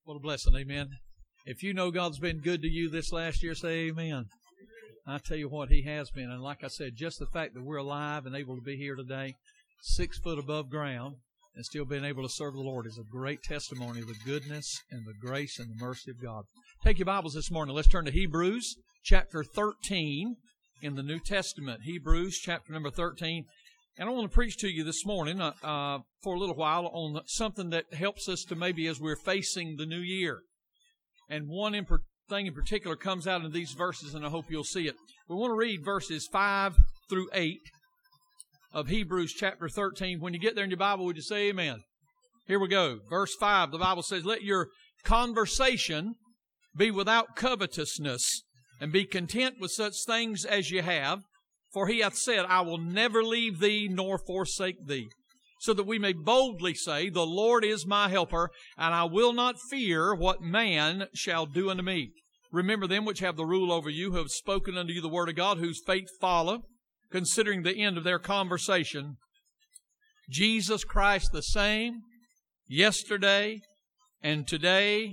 What a blessing, amen. If you know God's been good to you this last year, say amen. I tell you what, He has been. And like I said, just the fact that we're alive and able to be here today, 6 foot above ground, and still being able to serve the Lord is a great testimony of the goodness and the grace and the mercy of God. Take your Bibles this morning. Let's turn to Hebrews chapter 13 in the New Testament. Hebrews chapter number 13. And I want to preach to you this morning for a little while on something that helps us to maybe as we're facing the new year. And one thing in particular comes out in these verses, and I hope you'll see it. We want to read verses 5 through 8 of Hebrews chapter 13. When you get there in your Bible, would you say amen? Here we go. Verse 5, the Bible says, "Let your conversation be without covetousness, and be content with such things as you have. For He hath said, I will never leave thee nor forsake thee. So that we may boldly say, The Lord is my helper, and I will not fear what man shall do unto me. Remember them which have the rule over you, who have spoken unto you the word of God, whose faith follow, considering the end of their conversation. Jesus Christ the same, yesterday and today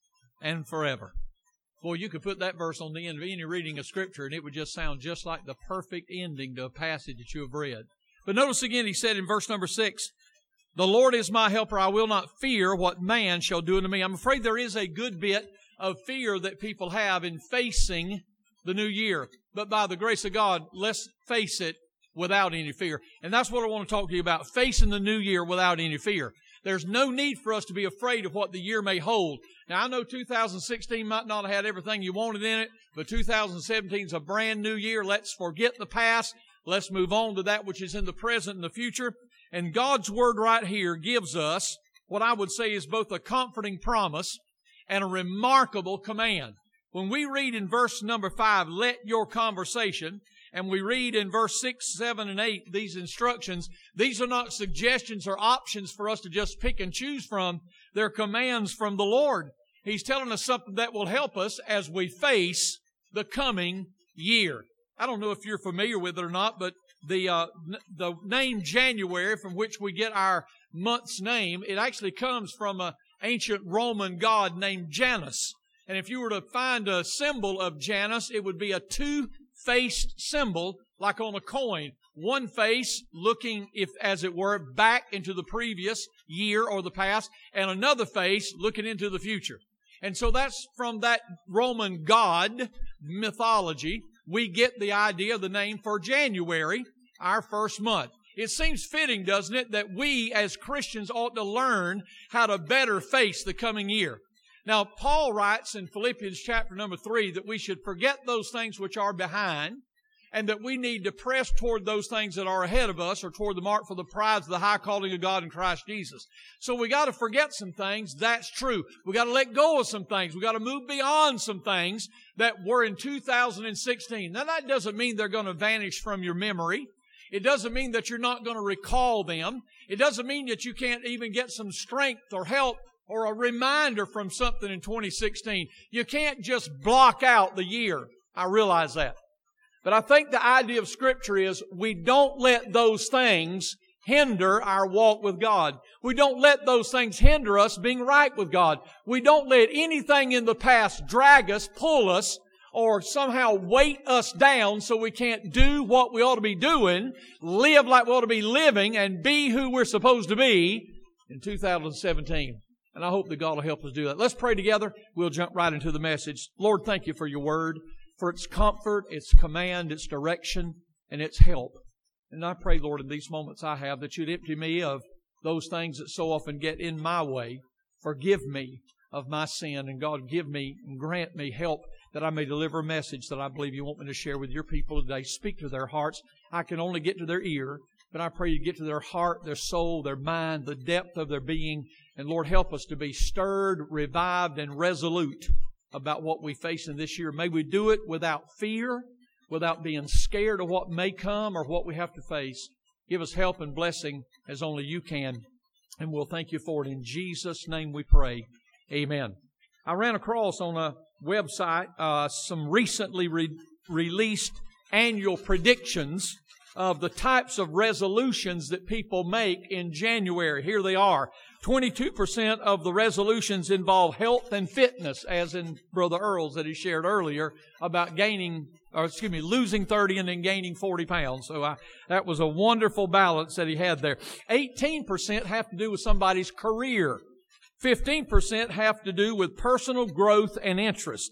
and forever." Boy, you could put that verse on the end of any reading of Scripture, and it would just sound just like the perfect ending to a passage that you have read. But notice again, he said in verse number 6, "The Lord is my helper, I will not fear what man shall do unto me." I'm afraid there is a good bit of fear that people have in facing the new year. But by the grace of God, let's face it without any fear. And that's what I want to talk to you about, facing the new year without any fear. There's no need for us to be afraid of what the year may hold. Now, I know 2016 might not have had everything you wanted in it, but 2017 is a brand new year. Let's forget the past. Let's move on to that which is in the present and the future. And God's Word right here gives us what I would say is both a comforting promise and a remarkable command. When we read in verse number 5, "Let your conversation," and we read in verse 6, 7, and 8, these instructions, these are not suggestions or options for us to just pick and choose from. They're commands from the Lord. He's telling us something that will help us as we face the coming year. I don't know if you're familiar with it or not, but the name January, from which we get our month's name, it actually comes from an ancient Roman god named Janus. And if you were to find a symbol of Janus, it would be a two-faced symbol, like on a coin. One face looking, if as it were, back into the previous year or the past, and another face looking into the future. And so that's from that Roman god mythology, we get the idea of the name for January, our first month. It seems fitting, doesn't it, that we as Christians ought to learn how to better face the coming year. Now, Paul writes in Philippians chapter number 3 that we should forget those things which are behind, and that we need to press toward those things that are ahead of us, or toward the mark for the prize of the high calling of God in Christ Jesus. So we got to forget some things. That's true. We got to let go of some things. We got to move beyond some things that were in 2016. Now, that doesn't mean they're going to vanish from your memory. It doesn't mean that you're not going to recall them. It doesn't mean that you can't even get some strength or help or a reminder from something in 2016. You can't just block out the year. I realize that. But I think the idea of Scripture is we don't let those things hinder our walk with God. We don't let those things hinder us being right with God. We don't let anything in the past drag us, pull us, or somehow weight us down so we can't do what we ought to be doing, live like we ought to be living, and be who we're supposed to be in 2017. And I hope that God will help us do that. Let's pray together. We'll jump right into the message. Lord, thank you for your word, for its comfort, its command, its direction, and its help. And I pray, Lord, in these moments I have, that you'd empty me of those things that so often get in my way. Forgive me of my sin, and God, give me and grant me help that I may deliver a message that I believe you want me to share with your people today. Speak to their hearts. I can only get to their ear, but I pray you get to their heart, their soul, their mind, the depth of their being. And Lord, help us to be stirred, revived, and resolute about what we face in this year. May we do it without fear, without being scared of what may come or what we have to face. Give us help and blessing as only you can. And we'll thank you for it. In Jesus' name we pray. Amen. I ran across on a website some recently released annual predictions of the types of resolutions that people make in January. Here they are. 22% of the resolutions involve health and fitness, as in Brother Earl's that he shared earlier about losing 30 and then gaining 40 pounds. So that was a wonderful balance that he had there. 18% have to do with somebody's career. 15% have to do with personal growth and interest.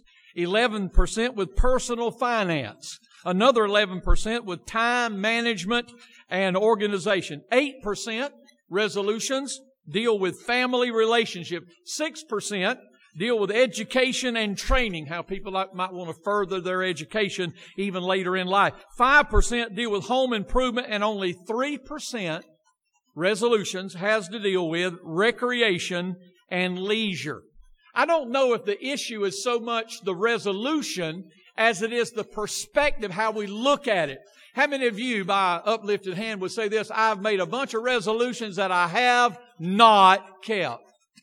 11% with personal finance. Another 11% with time management and organization. 8% resolutions deal with family relationship. 6% deal with education and training, how people might want to further their education even later in life. 5% deal with home improvement, and only 3% resolutions has to deal with recreation and leisure. I don't know if the issue is so much the resolution as it is the perspective, how we look at it. How many of you, by uplifted hand, would say this: I've made a bunch of resolutions that I have not kept?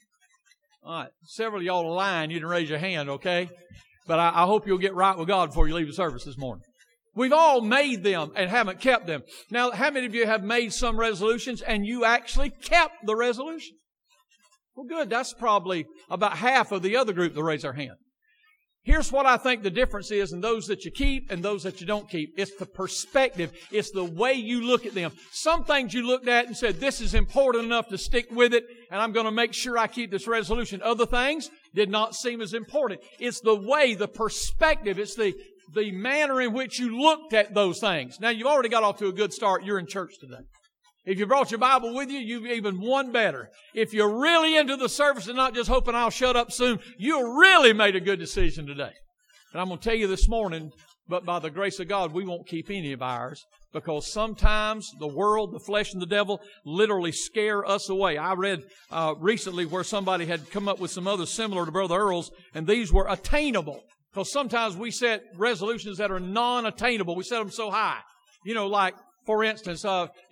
All right, several of y'all are lying. You didn't raise your hand, okay? But I hope you'll get right with God before you leave the service this morning. We've all made them and haven't kept them. Now, how many of you have made some resolutions and you actually kept the resolution? Well, good. That's probably about half of the other group that raise their hand. Here's what I think the difference is in those that you keep and those that you don't keep. It's the perspective. It's the way you look at them. Some things you looked at and said, this is important enough to stick with it, and I'm going to make sure I keep this resolution. Other things did not seem as important. It's the way, the perspective. It's the manner in which you looked at those things. Now, you've already got off to a good start. You're in church today. If you brought your Bible with you, you've even won better. If you're really into the service and not just hoping I'll shut up soon, you really made a good decision today. And I'm going to tell you this morning, but by the grace of God, we won't keep any of ours, because sometimes the world, the flesh, and the devil literally scare us away. I read recently where somebody had come up with some others similar to Brother Earl's, and these were attainable. Because sometimes we set resolutions that are non-attainable. We set them so high. You know, like, for instance,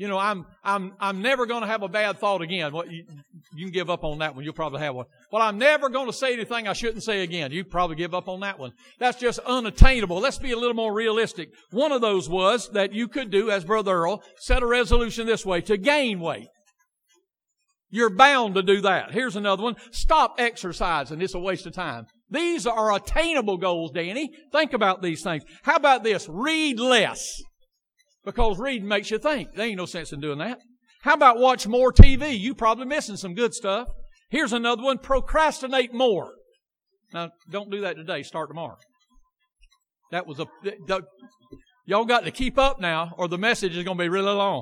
I'm never going to have a bad thought again. Well, you can give up on that one. You'll probably have one. Well, I'm never going to say anything I shouldn't say again. You probably give up on that one. That's just unattainable. Let's be a little more realistic. One of those was that you could do, as Brother Earl, set a resolution this way: to gain weight. You're bound to do that. Here's another one: stop exercising. It's a waste of time. These are attainable goals, Danny. Think about these things. How about this? Read less. Because reading makes you think. There ain't no sense in doing that. How about watch more TV? You're probably missing some good stuff. Here's another one: procrastinate more. Now, don't do that today. Start tomorrow. That was y'all got to keep up now, or the message is going to be really long.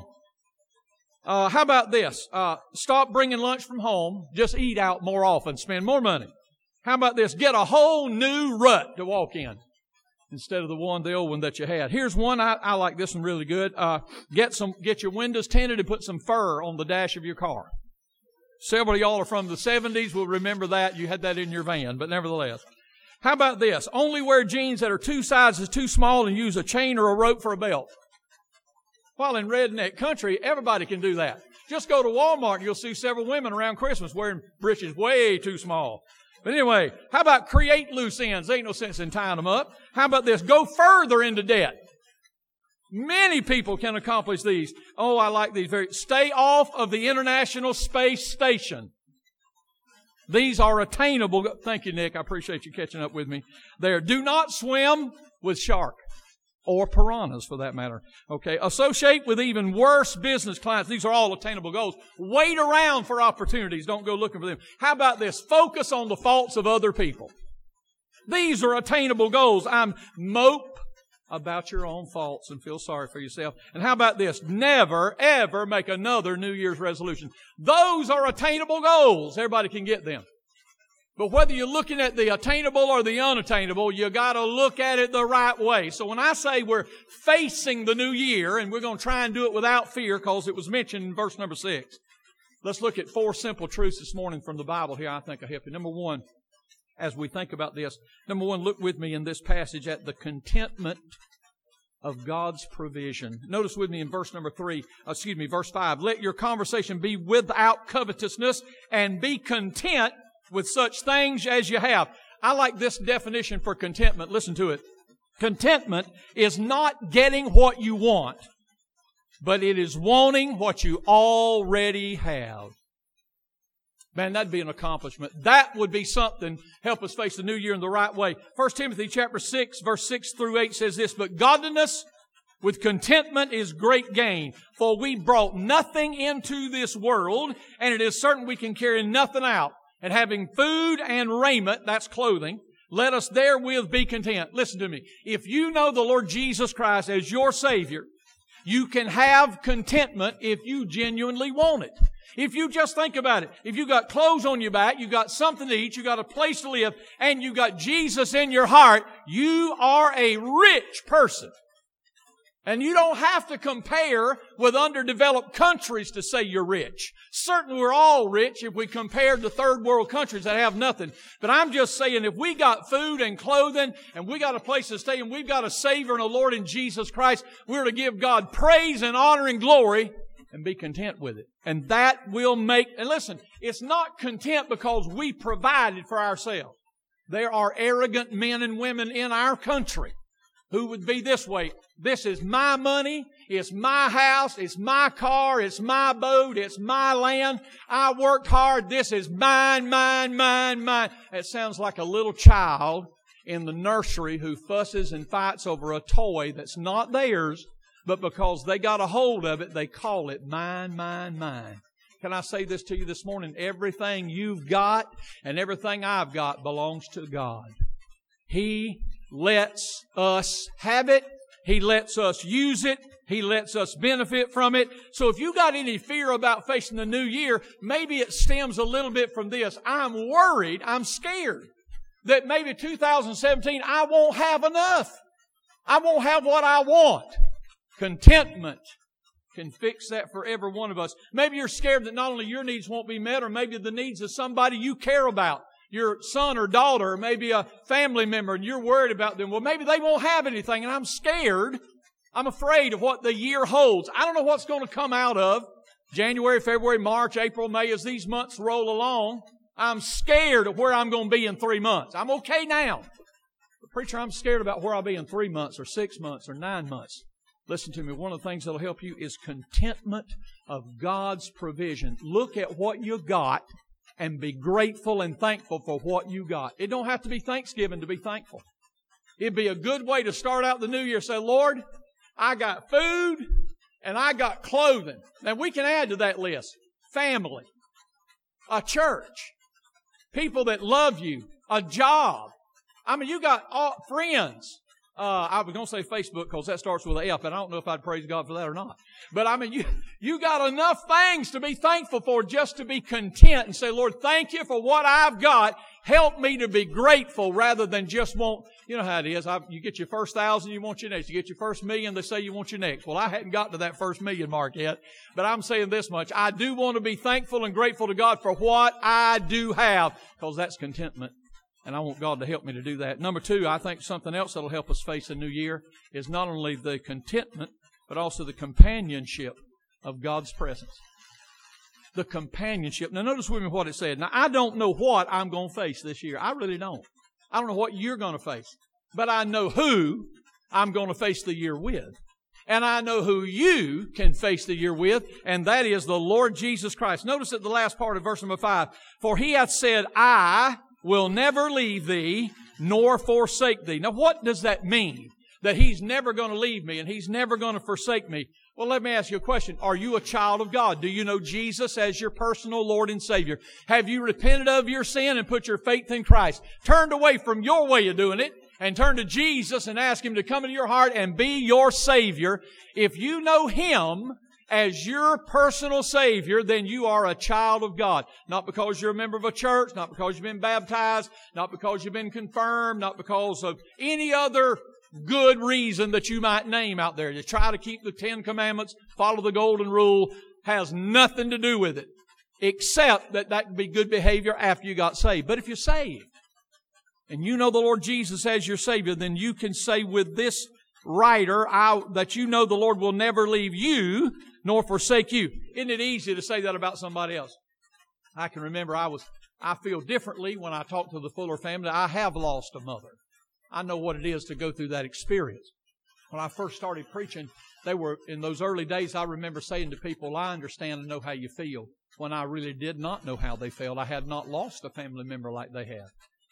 How about this? Stop bringing lunch from home. Just eat out more often. Spend more money. How about this? Get a whole new rut to walk in instead of the old one that you had. Here's one. I like this one really good. Get your windows tinted and put some fur on the dash of your car. Several of y'all are from the 70s. Will remember that. You had that in your van, but nevertheless. How about this? Only wear jeans that are 2 sizes too small and use a chain or a rope for a belt. While in redneck country, everybody can do that. Just go to Walmart and you'll see several women around Christmas wearing breeches way too small. But anyway, how about create loose ends? There ain't no sense in tying them up. How about this? Go further into debt. Many people can accomplish these. Oh, I like these. Stay off of the International Space Station. These are attainable. Thank you, Nick. I appreciate you catching up with me there. Do not swim with shark. Or piranhas, for that matter. Okay. Associate with even worse business clients. These are all attainable goals. Wait around for opportunities. Don't go looking for them. How about this? Focus on the faults of other people. These are attainable goals. Mope about your own faults and feel sorry for yourself. And how about this? Never, ever make another New Year's resolution. Those are attainable goals. Everybody can get them. But whether you're looking at the attainable or the unattainable, you got to look at it the right way. So when I say we're facing the new year, and we're going to try and do it without fear, because it was mentioned in verse number 6, let's look at 4 simple truths this morning from the Bible here. I think will help you. Number one, as we think about this, look with me in this passage at the contentment of God's provision. Notice with me in verse 5. Let your conversation be without covetousness, and be content with such things as you have. I like this definition for contentment. Listen to it. Contentment is not getting what you want. but it is wanting what you already have. Man, that'd be an accomplishment. That would be something help us face the new year in the right way. 1 Timothy chapter 6, verse 6 through 8 says this, but godliness with contentment is great gain, for we brought nothing into this world, and it is certain we can carry nothing out. And having food and raiment, that's clothing, let us therewith be content. Listen to me. If you know the Lord Jesus Christ as your Savior, you can have contentment if you genuinely want it. If you just think about it, if you got clothes on your back, you got something to eat, you got a place to live, and you got Jesus in your heart, you are a rich person. And you don't have to compare with underdeveloped countries to say you're rich. Certainly we're all rich if we compare to third world countries that have nothing. But I'm just saying if we got food and clothing and we got a place to stay and we've got a Savior and a Lord in Jesus Christ, we're to give God praise and honor and glory and be content with it. And that will make, and listen, it's not content because we provided for ourselves. There are arrogant men and women in our country who would be this way. This is my money, it's my house, it's my car, it's my boat, it's my land. I worked hard, this is mine, mine, mine, mine. It sounds like a little child in the nursery who fusses and fights over a toy that's not theirs, but because they got a hold of it, they call it mine, mine, mine. Can I say this to you this morning? Everything you've got and everything I've got belongs to God. He lets us have it. He lets us use it. He lets us benefit from it. So if you got any fear about facing the new year, maybe it stems a little bit from this. I'm worried, I'm scared that maybe 2017 I won't have enough. I won't have what I want. Contentment can fix that for every one of us. Maybe you're scared that not only your needs won't be met, or maybe the needs of somebody you care about. Your son or daughter, or maybe a family member, and you're worried about them. Well, maybe they won't have anything, and I'm scared. I'm afraid of what the year holds. I don't know what's going to come out of January, February, March, April, May, as these months roll along. I'm scared of where I'm going to be in 3 months. I'm okay now. But preacher, I'm scared about where I'll be in 3 months, or 6 months, or 9 months. Listen to me. One of the things that will help you is contentment of God's provision. Look at what you got and be grateful and thankful for what you got. It don't have to be Thanksgiving to be thankful. It'd be a good way to start out the new year. Say, Lord, I got food and I got clothing. Now we can add to that list. Family, a church, people that love you, a job. I mean, you got friends. I was going to say Facebook because that starts with an F, and I don't know if I'd praise God for that or not. But I mean, you got enough things to be thankful for just to be content and say, Lord, thank you for what I've got. Help me to be grateful rather than just want, you know how it is. You get your first 1,000, you want your next. You get your first 1,000,000, they say you want your next. Well, I hadn't got to that first 1,000,000 mark yet, but I'm saying this much. I do want to be thankful and grateful to God for what I do have, because that's contentment. And I want God to help me to do that. Number 2, I think something else that will help us face the new year is not only the contentment, but also the companionship of God's presence. The companionship. Now notice with me what it said. Now I don't know what I'm going to face this year. I really don't. I don't know what you're going to face. But I know who I'm going to face the year with. And I know who you can face the year with, and that is the Lord Jesus Christ. Notice at the last part of verse number 5. For He hath said, I will never leave thee, nor forsake thee. Now what does that mean? That He's never going to leave me and He's never going to forsake me. Well, let me ask you a question. Are you a child of God? Do you know Jesus as your personal Lord and Savior? Have you repented of your sin and put your faith in Christ? Turned away from your way of doing it and turn to Jesus and ask Him to come into your heart and be your Savior. If you know Him as your personal Savior, then you are a child of God. Not because you're a member of a church, not because you've been baptized, not because you've been confirmed, not because of any other good reason that you might name out there. To try to keep the 10 Commandments, follow the golden rule, has nothing to do with it. Except that can be good behavior after you got saved. But if you're saved, and you know the Lord Jesus as your Savior, then you can say with this writer that you know the Lord will never leave you nor forsake you. Isn't it easy to say that about somebody else? I can remember I feel differently when I talk to the Fuller family. I have lost a mother. I know what it is to go through that experience. When I first started preaching, they were, in those early days, I remember saying to people, well, I understand and know how you feel, when I really did not know how they felt. I had not lost a family member like they had.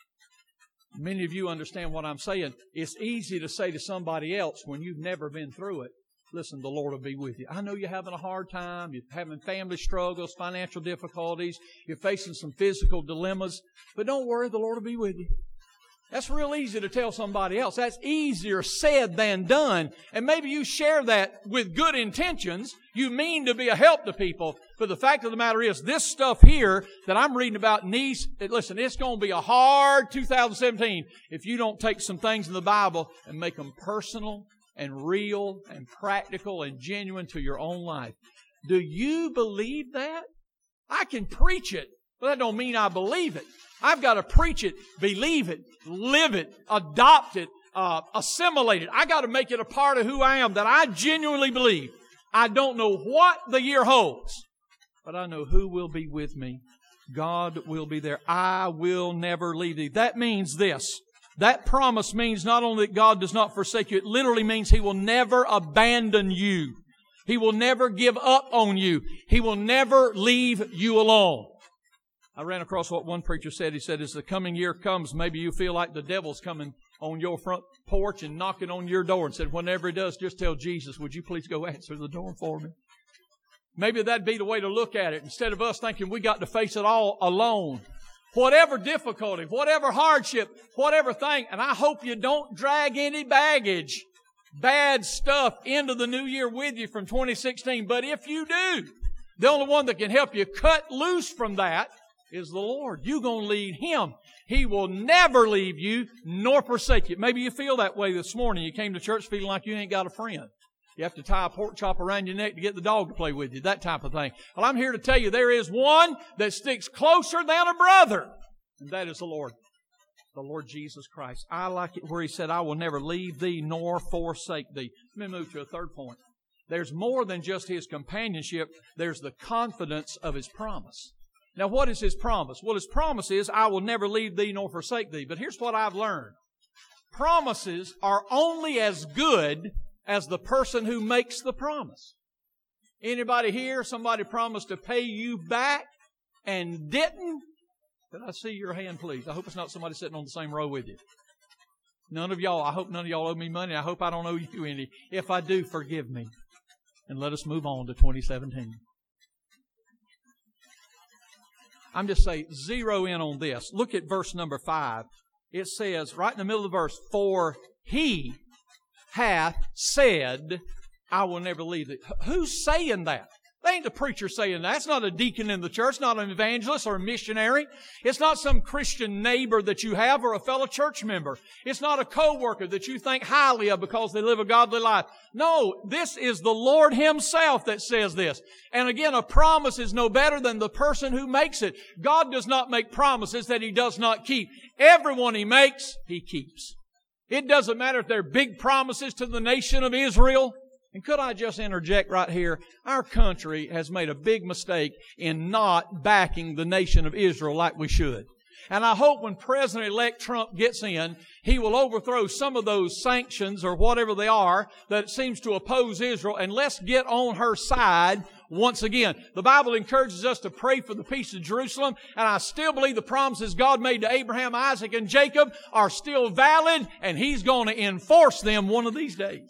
Many of you understand what I'm saying. It's easy to say to somebody else when you've never been through it, listen, the Lord will be with you. I know you're having a hard time. You're having family struggles, financial difficulties. You're facing some physical dilemmas. But don't worry, the Lord will be with you. That's real easy to tell somebody else. That's easier said than done. And maybe you share that with good intentions. You mean to be a help to people. But the fact of the matter is, this stuff here that I'm reading about needs, listen, it's going to be a hard 2017 if you don't take some things in the Bible and make them personal and real and practical and genuine to your own life. Do you believe that? I can preach it, but that don't mean I believe it. I've got to preach it, believe it, live it, adopt it, assimilate it. I got to make it a part of who I am, that I genuinely believe. I don't know what the year holds, but I know who will be with me. God will be there. I will never leave thee. That means this. That promise means not only that God does not forsake you, it literally means He will never abandon you. He will never give up on you. He will never leave you alone. I ran across what one preacher said. He said, as the coming year comes, maybe you feel like the devil's coming on your front porch and knocking on your door, and said, whenever he does, just tell Jesus, would you please go answer the door for me? Maybe that'd be the way to look at it, instead of us thinking we got to face it all alone. Whatever difficulty, whatever hardship, whatever thing, and I hope you don't drag any baggage, bad stuff into the new year with you from 2016. But if you do, the only one that can help you cut loose from that is the Lord. You're going to lead Him. He will never leave you nor forsake you. Maybe you feel that way this morning. You came to church feeling like you ain't got a friend. You have to tie a pork chop around your neck to get the dog to play with you, that type of thing. Well, I'm here to tell you there is one that sticks closer than a brother, and that is the Lord Jesus Christ. I like it where He said, I will never leave thee nor forsake thee. Let me move to a third point. There's more than just His companionship. There's the confidence of His promise. Now, what is His promise? Well, His promise is, I will never leave thee nor forsake thee. But here's what I've learned. Promises are only as good as the person who makes the promise. Anybody here, somebody promised to pay you back and didn't? Can I see your hand, please? I hope it's not somebody sitting on the same row with you. None of y'all, I hope none of y'all owe me money. I hope I don't owe you any. If I do, forgive me. And let us move on to 2017. I'm just saying, zero in on this. Look at verse number 5. It says, right in the middle of the verse, for He hath said, I will never leave thee. Who's saying that? That ain't the preacher saying that. It's not a deacon in the church, not an evangelist or a missionary. It's not some Christian neighbor that you have or a fellow church member. It's not a co-worker that you think highly of because they live a godly life. No, this is the Lord Himself that says this. And again, a promise is no better than the person who makes it. God does not make promises that He does not keep. Everyone He makes, He keeps. It doesn't matter if they're big promises to the nation of Israel. And could I just interject right here? Our country has made a big mistake in not backing the nation of Israel like we should. And I hope when President-elect Trump gets in, he will overthrow some of those sanctions or whatever they are that seems to oppose Israel. And let's get on her side once again. The Bible encourages us to pray for the peace of Jerusalem. And I still believe the promises God made to Abraham, Isaac, and Jacob are still valid. And He's going to enforce them one of these days.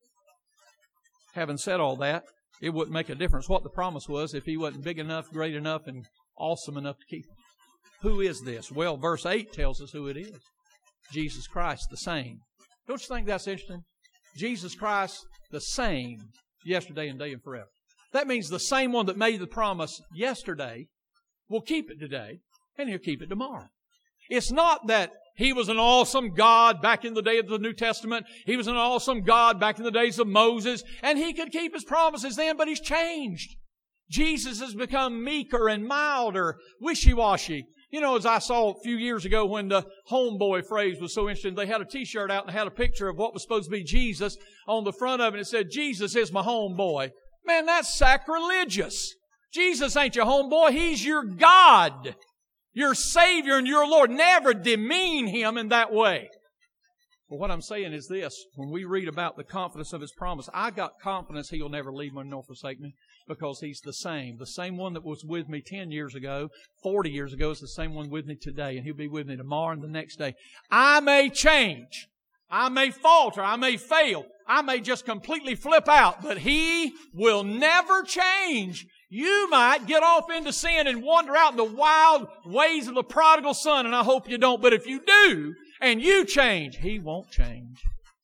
Having said all that, it wouldn't make a difference what the promise was if He wasn't big enough, great enough, and awesome enough to keep it. Who is this? Well, verse 8 tells us who it is. Jesus Christ, the same. Don't you think that's interesting? Jesus Christ, the same, yesterday and today and forever. That means the same one that made the promise yesterday will keep it today, and He'll keep it tomorrow. It's not that He was an awesome God back in the day of the New Testament. He was an awesome God back in the days of Moses. And He could keep His promises then, but He's changed. Jesus has become meeker and milder, wishy-washy. You know, as I saw a few years ago when the homeboy phrase was so interesting, they had a t-shirt out and had a picture of what was supposed to be Jesus on the front of it. And it said, Jesus is my homeboy. Man, that's sacrilegious. Jesus ain't your homeboy. He's your God. Your Savior and your Lord. Never demean Him in that way. But what I'm saying is this. When we read about the confidence of His promise, I got confidence He'll never leave me nor forsake me because He's the same. The same one that was with me 10 years ago, 40 years ago is the same one with me today. And He'll be with me tomorrow and the next day. I may change. I may falter. I may fail. I may just completely flip out. But He will never change. You might get off into sin and wander out in the wild ways of the prodigal son, and I hope you don't. But if you do, and you change, He won't change.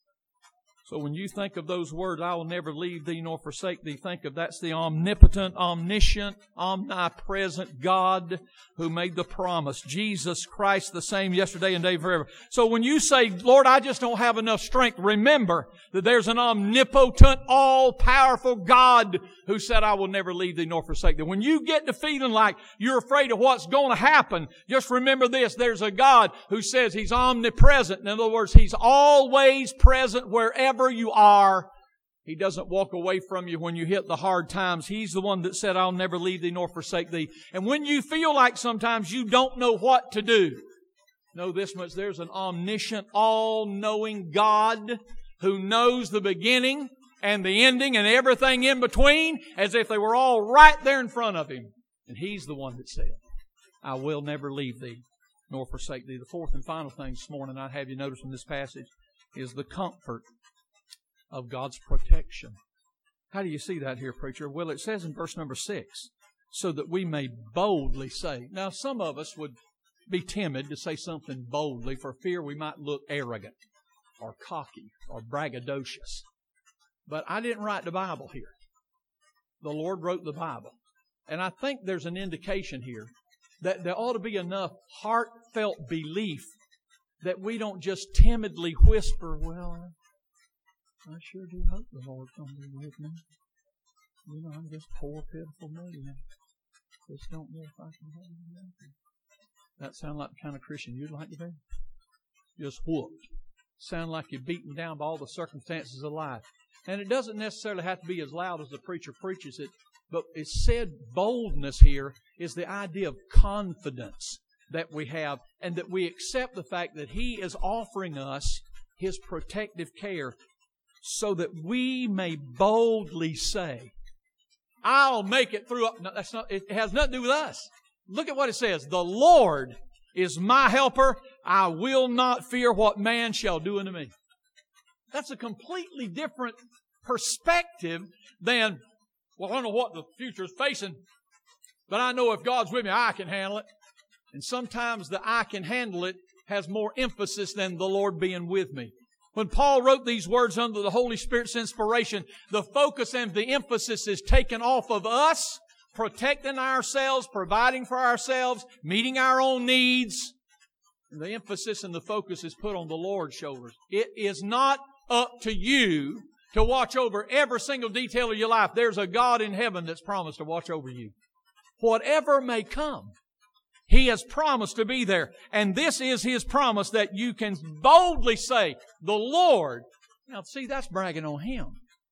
So when you think of those words, I will never leave thee nor forsake thee, think of that's the omnipotent, omniscient, omnipresent God who made the promise. Jesus Christ the same yesterday and today forever. So when you say, Lord, I just don't have enough strength, remember that there's an omnipotent, all-powerful God who said, I will never leave thee nor forsake thee. When you get to feeling like you're afraid of what's going to happen, just remember this. There's a God who says He's omnipresent. In other words, He's always present wherever you are. He doesn't walk away from you when you hit the hard times. He's the one that said, I'll never leave thee nor forsake thee. And when you feel like sometimes you don't know what to do, know this much, there's an omniscient, all-knowing God who knows the beginning and the ending and everything in between as if they were all right there in front of Him. And He's the one that said, I will never leave thee nor forsake thee. The fourth and final thing this morning I'd have you notice from this passage is the comfort of God's protection. How do you see that here, preacher? Well, it says in verse number 6, so that we may boldly say. Now, some of us would be timid to say something boldly for fear we might look arrogant or cocky or braggadocious. But I didn't write the Bible here. The Lord wrote the Bible. And I think there's an indication here that there ought to be enough heartfelt belief that we don't just timidly whisper, well, I sure do hope the Lord's going to be with me. You know, I'm just poor, pitiful me. Just don't know if I can hold him. That sound like the kind of Christian you'd like to be? Just whooped. Sound like you're beaten down by all the circumstances of life. And it doesn't necessarily have to be as loud as the preacher preaches it, but it's said boldness here is the idea of confidence that we have and that we accept the fact that He is offering us His protective care so that we may boldly say, I'll make it through. No, that's not, it has nothing to do with us. Look at what it says. The Lord is my helper. I will not fear what man shall do unto me. That's a completely different perspective than, well, I don't know what the future is facing, but I know if God's with me, I can handle it. And sometimes the I can handle it has more emphasis than the Lord being with me. When Paul wrote these words under the Holy Spirit's inspiration, the focus and the emphasis is taken off of us, protecting ourselves, providing for ourselves, meeting our own needs. And the emphasis and the focus is put on the Lord's shoulders. It is not up to you to watch over every single detail of your life. There's a God in heaven that's promised to watch over you. Whatever may come, He has promised to be there. And this is His promise that you can boldly say, the Lord. Now, see, that's bragging on Him.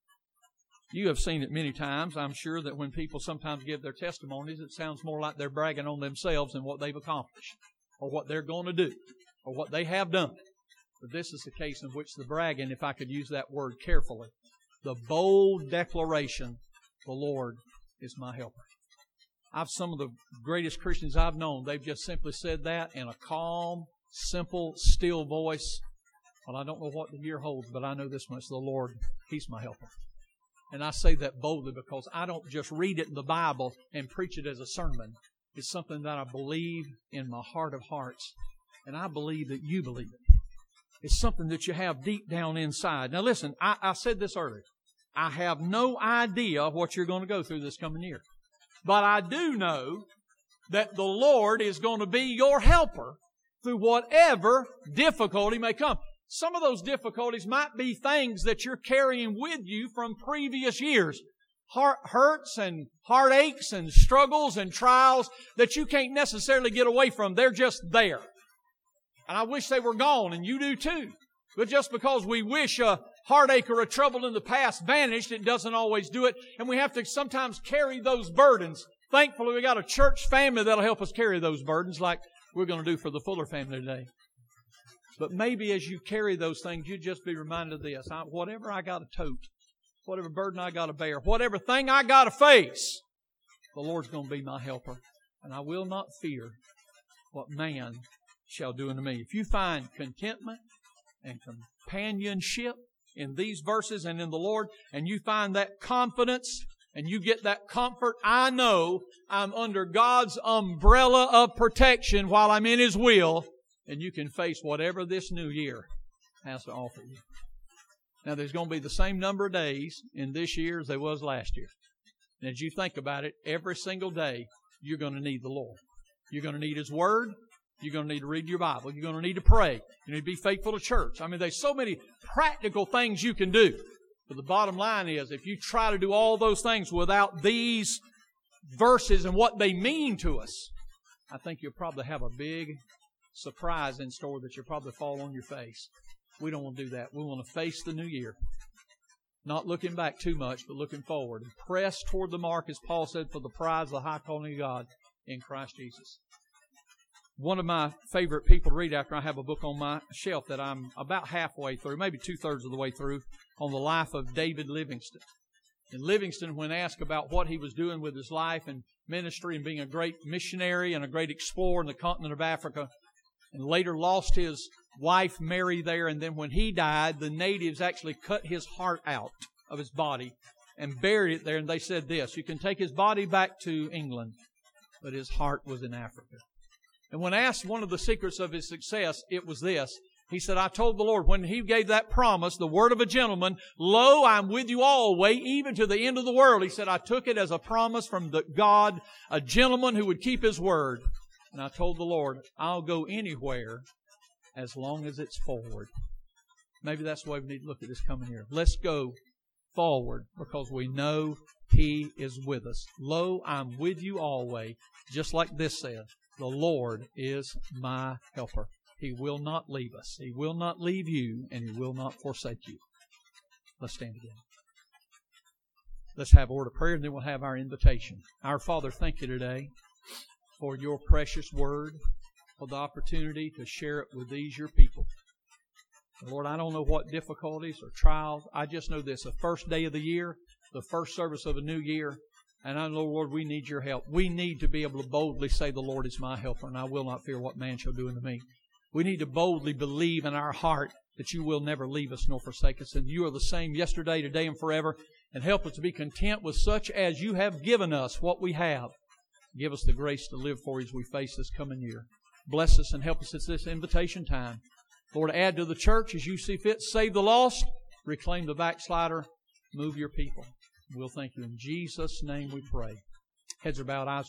You have seen it many times. I'm sure that when people sometimes give their testimonies, it sounds more like they're bragging on themselves and what they've accomplished, or what they're going to do, or what they have done. But this is the case in which the bragging, if I could use that word carefully, the bold declaration, the Lord is my helper. I've some of the greatest Christians I've known, they've just simply said that in a calm, simple, still voice. Well, I don't know what the year holds, but I know this much. The Lord, He's my helper. And I say that boldly because I don't just read it in the Bible and preach it as a sermon. It's something that I believe in my heart of hearts. And I believe that you believe it. It's something that you have deep down inside. Now listen, I said this earlier. I have no idea what you're going to go through this coming year. But I do know that the Lord is going to be your helper through whatever difficulty may come. Some of those difficulties might be things that you're carrying with you from previous years. Hurts and heartaches and struggles and trials that you can't necessarily get away from. They're just there. And I wish they were gone, and you do too. But just because we wish a heartache or a trouble in the past vanished, it doesn't always do it. And we have to sometimes carry those burdens. Thankfully, we got a church family that'll help us carry those burdens like we're going to do for the Fuller family today. But maybe as you carry those things, you just be reminded of this. Whatever I got to tote, whatever burden I got to bear, whatever thing I got to face, the Lord's going to be my helper. And I will not fear what man shall do unto me. If you find contentment and companionship in these verses and in the Lord, and you find that confidence and you get that comfort, I know I'm under God's umbrella of protection while I'm in His will, and you can face whatever this new year has to offer you. Now, there's going to be the same number of days in this year as there was last year. And as you think about it, every single day, you're going to need the Lord. You're going to need His Word. You're going to need to read your Bible. You're going to need to pray. You need to be faithful to church. I mean, there's so many practical things you can do. But the bottom line is, if you try to do all those things without these verses and what they mean to us, I think you'll probably have a big surprise in store that you'll probably fall on your face. We don't want to do that. We want to face the new year. Not looking back too much, but looking forward. And press toward the mark, as Paul said, for the prize of the high calling of God in Christ Jesus. One of my favorite people to read after I have a book on my shelf that I'm about halfway through, maybe 2/3 of the way through, on the life of David Livingstone. And Livingstone, when asked about what he was doing with his life and ministry and being a great missionary and a great explorer in the continent of Africa, and later lost his wife Mary there, and then when he died, the natives actually cut his heart out of his body and buried it there, and they said this: you can take his body back to England, but his heart was in Africa. And when asked one of the secrets of his success, it was this. He said, I told the Lord, when He gave that promise, the word of a gentleman, lo, I'm with you always, even to the end of the world. He said, I took it as a promise from God, a gentleman who would keep His word. And I told the Lord, I'll go anywhere as long as it's forward. Maybe that's the way we need to look at this coming year. Let's go forward because we know He is with us. Lo, I'm with you always, just like this says. The Lord is my helper. He will not leave us. He will not leave you, and He will not forsake you. Let's stand together. Let's have a word of prayer, and then we'll have our invitation. Our Father, thank You today for Your precious word, for the opportunity to share it with these, Your people. And Lord, I don't know what difficulties or trials. I just know this, the first day of the year, the first service of a new year, and I know, Lord, we need Your help. We need to be able to boldly say, the Lord is my helper, and I will not fear what man shall do unto me. We need to boldly believe in our heart that You will never leave us nor forsake us, and You are the same yesterday, today, and forever, and help us to be content with such as You have given us what we have. Give us the grace to live for You as we face this coming year. Bless us and help us at this invitation time. Lord, add to the church as You see fit. Save the lost. Reclaim the backslider. Move Your people. We'll thank You. In Jesus' name we pray. Heads are bowed, eyes